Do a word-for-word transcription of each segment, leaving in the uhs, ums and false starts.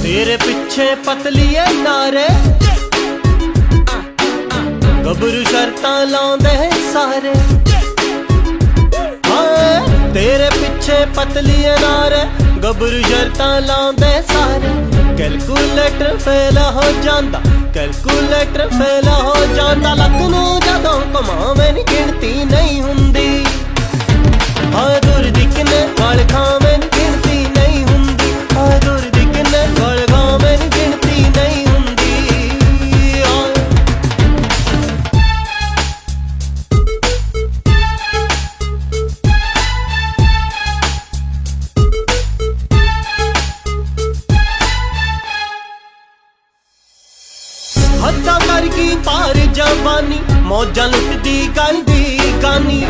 तेरे पिछे पतलीए नारे गबरू शर्तां लाउंदे सारे। हाँ तेरे पिछे पतलीए नारे गबरू शर्तां लाउंदे सारे। कैलकुलेटर फेल हो जांदा, कैलकुलेटर फेल हो जांदा। लक नूं जदों घुमावें नी गिणती नहीं हुंदी। हाँ दूर दी किन्ने वाल खावें नी गिणती नहीं हुंदी। हाँ दूर दी किन्ने वाल खावें नी गिणती नहीं हुंदी। हद्दां कर गई पार जवानी, मौजां लुटदी गलदी गानी।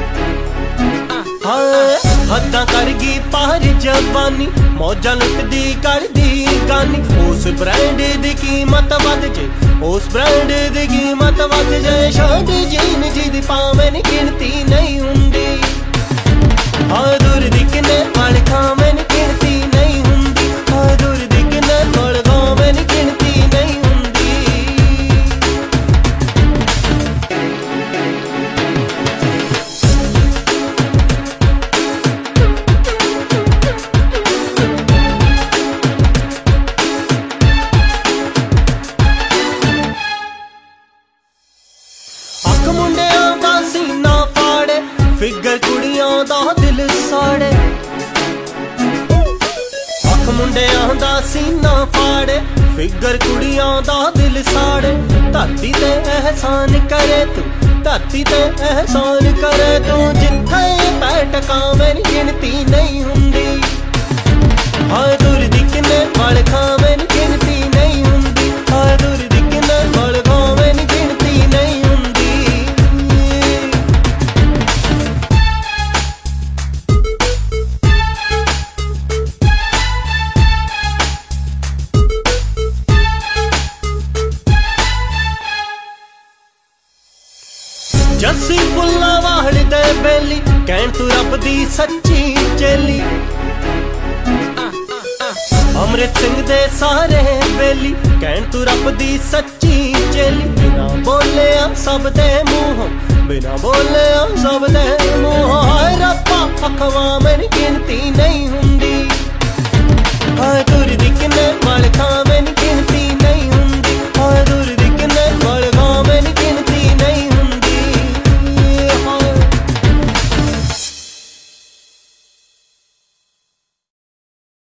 हाँ हद्दां कर गई पार जवानी, मौजां लुटदी गलदी गानी। उस ब्रांड दी कीमत वध जे, उस ब्रांड दी कीमत वध जे। शर्ट जीन जिदी पावें नी गिणती नहीं हुंदी। हाँ दूर दी किन्ने वाल खावें नी गिणती नहीं हुंदी। हाँ दूर दी किन्ने वाल खावें नी गिणती नहीं हुंदी। मुंडियां दा सीना फाड़े, फिगर कुड़ियां दा दिल साड़े। अख मुंडियां दा सीना फाड़े, फिगर कुड़ियां दा दिल साड़े। धरती ते एहसान करे तू, धरती ते एहसान करे तू। जिथे पैर टकावें नी गिणती नहीं हुंदी। हाँ दूर दी किन्ने वाल खावें नी गिणती नहीं हुंदी। हाँ दूर दी किन्ने वाल खावें नी गिणती नहीं हुंदी। जस्सी फुल्ला वाहड़ दे बेली, कहण तू रब दी सच्ची चेली। अमृत सिंह दे सारे बेली, कहण तू रब दी सच्ची चेली। बिना बोलिया सब दे मूंहों, बिना बोलिया सब दे मूंहों। हाय रब्बा अखवां में गिनती नहीं।